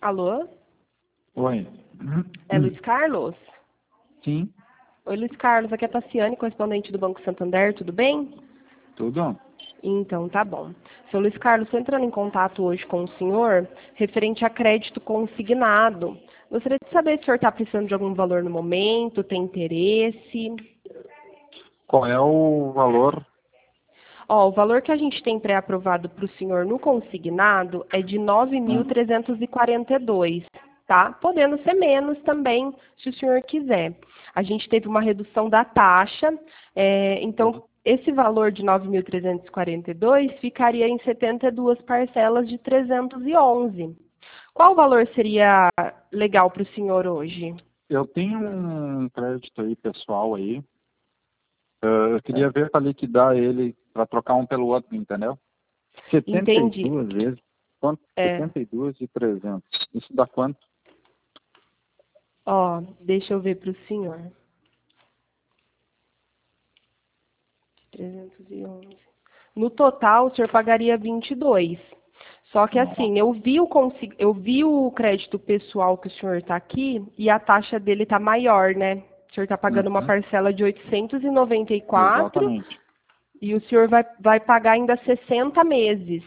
Alô? Oi. É Luiz Carlos? Sim, Oi, Luiz Carlos. Aqui é a Tassiane, correspondente do Banco Santander. Tudo bem? tudo? Então, tá bom. Seu Luiz Carlos, estou entrando em contato hoje com o senhor referente a crédito consignado. Gostaria de saber se o senhor está precisando de algum valor no momento, tem interesse. Qual é o valor? Ó, o valor que a gente tem pré-aprovado para o senhor no consignado é de 9.342, tá? Podendo ser menos também, se o senhor quiser. A gente teve uma redução da taxa, então esse valor de 9.342 ficaria em 72 parcelas de 311. Qual valor seria legal para o senhor hoje? Eu tenho um crédito aí, pessoal aí. Eu queria ver para liquidar ele, para trocar um pelo outro, entendeu? Entendi. 72 vezes. Quanto? 72 e 300. Isso dá quanto? Ó, deixa eu ver para o senhor. 311. No total, o senhor pagaria 22. Só que assim, eu vi o crédito pessoal que o senhor está aqui e a taxa dele está maior, né? O senhor está pagando uma parcela de 894 Exatamente. e o senhor vai pagar ainda 60 meses.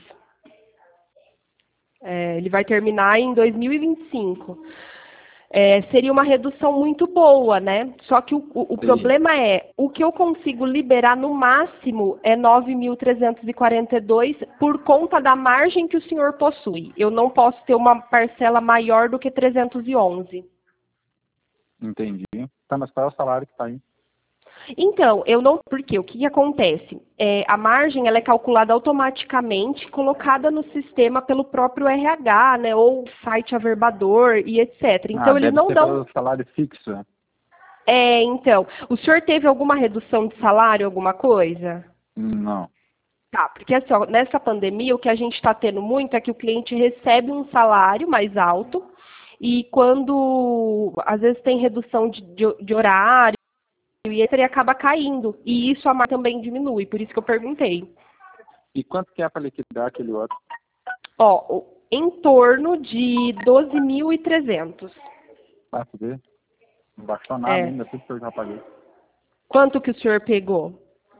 Ele vai terminar em 2025. Seria uma redução muito boa, né? Só que o problema é, o que eu consigo liberar no máximo é 9.342 por conta da margem que o senhor possui. Eu não posso ter uma parcela maior do que 311. Entendi. Tá, mas qual é o salário que está aí? Então, eu não... Porque o que acontece? A margem ela é calculada automaticamente, colocada no sistema pelo próprio RH, né? Ou site averbador e etc. Então, eles Deve não ser dão... pelo salário fixo. Então, o senhor teve alguma redução de salário, alguma coisa? Não. Tá, porque assim, ó, nessa pandemia, o que a gente está tendo muito é que o cliente recebe um salário mais alto e quando, às vezes, tem redução de horário, e ele acaba caindo. E isso a margem também diminui, por isso que eu perguntei. E quanto que é para liquidar aquele outro? Ó, em torno de 12.300. Posso ver? Não baixou nada ainda, tudo que eu já paguei. Quanto que o senhor pegou?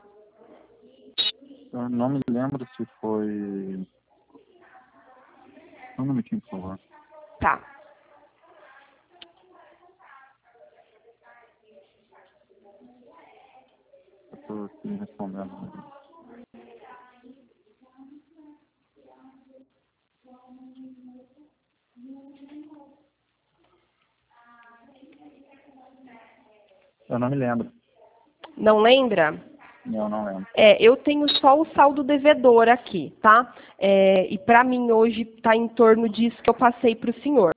Eu não me lembro se foi... Um minutinho, por favor. Tá. Eu estou aqui respondendo. Eu não me lembro. Não lembra? Eu não lembro. Eu tenho só o saldo devedor aqui, tá? E para mim hoje está em torno disso que eu passei para o senhor.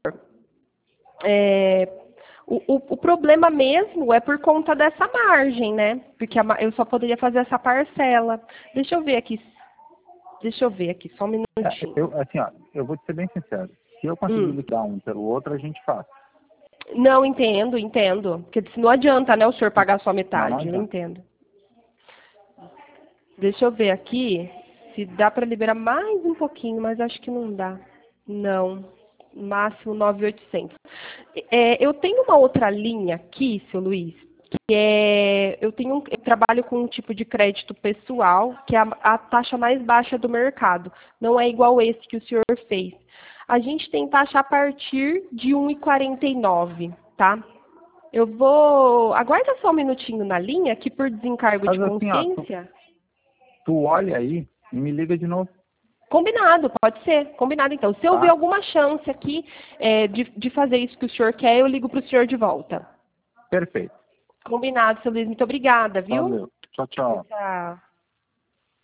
O problema mesmo é por conta dessa margem, né? Porque eu só poderia fazer essa parcela. Deixa eu ver aqui, só um minutinho. Eu vou te ser bem sincero. Se eu conseguir liquidar um pelo outro, a gente faz. Não, entendo. Porque não adianta, né, o senhor pagar só metade. Não Eu entendo. Deixa eu ver aqui se dá para liberar mais um pouquinho, mas acho que não dá. Não. Máximo 9.800. Eu tenho uma outra linha aqui, seu Luiz, que eu trabalho com um tipo de crédito pessoal, que é a taxa mais baixa do mercado. Não é igual esse que o senhor fez. A gente tem taxa a partir de 1,49, tá? Eu vou... Aguarda só um minutinho na linha, que por desencargo de consciência... Tu olha aí e me liga de novo. Combinado, pode ser. Combinado, então. Se eu ver alguma chance aqui de fazer isso que o senhor quer, eu ligo para o senhor de volta. Perfeito. Combinado, seu Luiz. Muito obrigada, viu? Valeu. Tchau, tchau. Tchau.